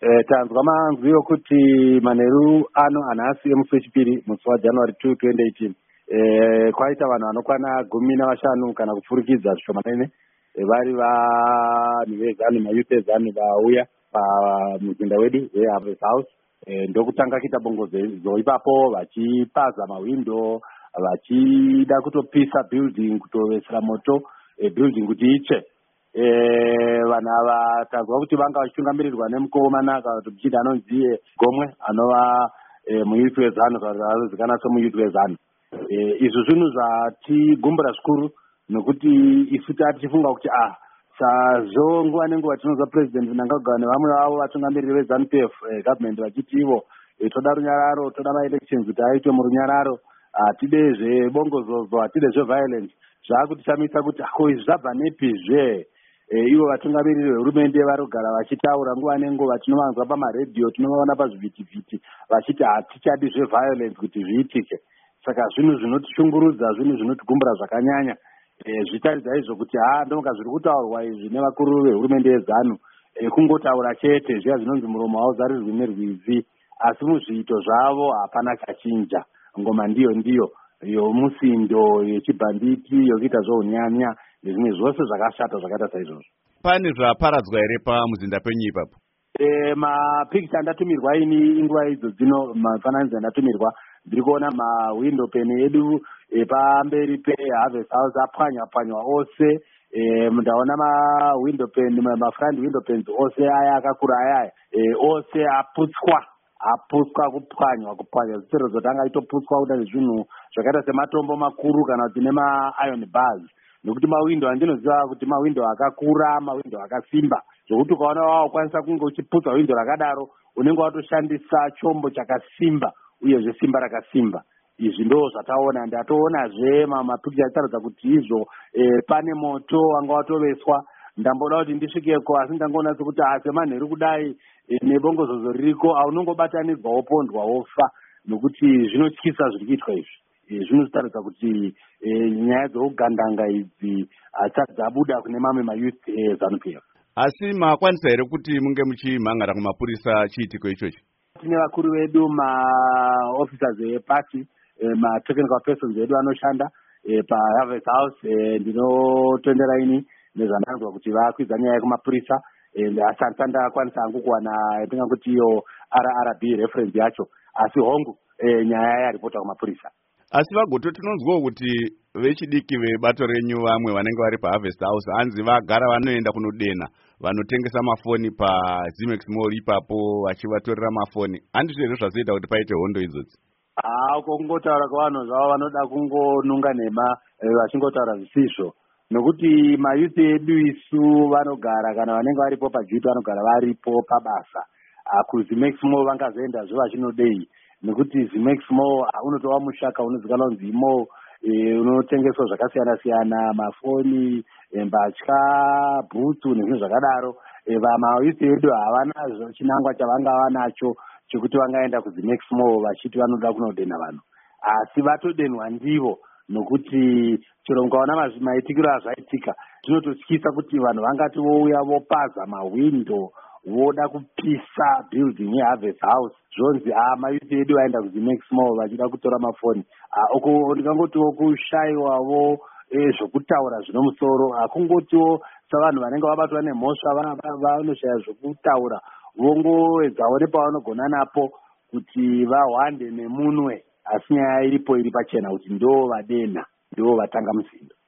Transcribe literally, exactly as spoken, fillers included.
Eh, tanzwa manzwi okuti manheru ano anhasi emusi wechipiri musi waJanuary second twenty eighteen eh kwaita vanhu vanokwana gumi navashanu kana kupfurikidza zvishomanene vari vanhu vezanu mayouth ezanu vauya pamuzinda wedu weHarvest House eh, ndokutanga kuita bongozo ipapo vachipaza mawindo vachida kutopisa building kutovesera moto eh, building kuti itsve eh vanhu ava tazwa kuti vanga vachitungamirirwa nemukomana kana kuti muchinda anonzi Gomwe anova eh, muyouth wezanu kana anozikanwa semuyouth wezanu. Eh, izvi zvinhu zvatigumbura zvikuru nokuti isu tichifunga kuti ah sazvo nguva nenguva tinonzwa president Mnangagwa nevamwe vavo vatungamiriri veZANU-P F eh, government vachiti ivo eh, toda runyararo, toda ma-elections kuti aitwe murunyararo, hatide zvebongozozo, hatide zveviolence. Zvaakutishamisa kuti ko izvi zvabva nepizve eh, ivo vatungamiriri vehurumende varogara vachitaura nguva nenguva, tinovanzwa pamaredhiyo, tinovaona pazvivhitivhiti vachiti hatichadi zveviolence kuti zviitike. Saka zvinhu zvinotishungurudza, zvinhu zvinotigumbura zvakanyanya. Eh, zvitaridza izvo kuti ha ndonga zviri kutaurwa izvi nevakuru vehurumende yezanu eh, kungotaura chete zviya zvinonzi muromo hauzarirwi nerwizi, asi muzviito zvavo hapana chachinja. Ngoma ndiyo ndiyo yomusindo yechibhanditi yokuita zvounyanya nezvimwe zvose zvakashata zvakaita saizvozvo. Pane zvaparadzwa here pamuzinda penyu ipapo? E, mapikicha andatumirwa ini inguva idzo dzino, mafananidzo andatumirwa ndiri kuona mawindow pane edu e, pamberi peHarvest House apwanywa pwanywa ose. E, ndaona mawindow pane, mafront window panes ose aya akakura aya e, ose aputswa aputswa kupwanywa kupwanywa zvisero zotanga itoputswa kuda nezvinhu zvakaita sematombo makuru kana kuti nema-iron bars, nokuti mawindow andinoziva kuti mawindow akakura, mawindow akasimba zvokuti ukaona wakwanisa kunge uchiputsa windo rakadaro unenge watoshandisa chombo chakasimba uyezve simba rakasimba. Izvi ndo zvataona. Ndatoonazve mapikicha achitaridza kuti izvo e, pane moto wanga watoveswa. Ndamboda kuti ndisvikeko asi ndangoona sekuti semanheru kudai e, nebongozozo ririko aunongobatanidzwa wopondwa wofa, nokuti zvinotyisa zviri kuitwa izvi. E, zvinotaridza kuti e, nyaya dzougandanga idzi hadzisati dzabuda kune mamwe mayouth eZANU-P F. Asi makwanisa here kuti munge muchimhangara kumapurisa chiitiko ichochi? Tine vakuru vedu, ma-officers eparty, e, ma-technical persons edu anoshanda e, paHarvest House. E, ndinotendera ini nezvandanzwa kuti vakwidza nyaya yekumapurisa. E, asati ndakwanisa hangu kuwana yatingakuti iyo R R B reference yacho, asi hongu e, nyaya yaripota kumapurisa. Asi vagoto tinonzwawo kuti vechidiki vebato renyu vamwe vanenge vari paHarvest House hanzi vagara vanoenda kunodena vanotengesa mafoni paZimex Mall ipapo vachivatorera mafoni. Handizvo here zvazoita kuti paite hondo idzodzi? Ah, kungotaura kwavanhu zvavo vanoda kungonunga nhema vachingotaura zvisizvo, nokuti mayouth edu isu vanogara kana vanenge varipo pajuta vanogara varipo pabasa. KuZimex Mall vangazoendazve vachinodei, nekuti Zimex Mall unotova mushaka unozikanwa kunzi mall e, unotengeswa zvakasiyana siyana, mafoni, e, mbatya, bhutsu nezvinhu zvakadaro. E, vamayouth edu havana chinangwa chavangava nacho chekuti vangaenda kuZimex Mall vachiti vanoda kunodena vanhu, asi vatodenwa ndivo, nokuti chero mukaona maitikiro azvaitika zvinototyisa kuti vanhu vangati vouya vopaza mawindo voda kupisa building yeHarvest House zvonzi ah mayouth edu vaenda kuZimex Mall vachida kutora mafoni. Ah, uko ndingangotiwo kushayiwawo e, zvokutaura zvino musoro. Hakungotiwo savanhu vanenge vabatwa nemhosva vanoshaya zvokutaura, vongoedzawo nepavanogona napo kuti vahwande nemunwe, asi nyaya iripo iri pachena kuti ndo vadena, ndo vatanga musindo.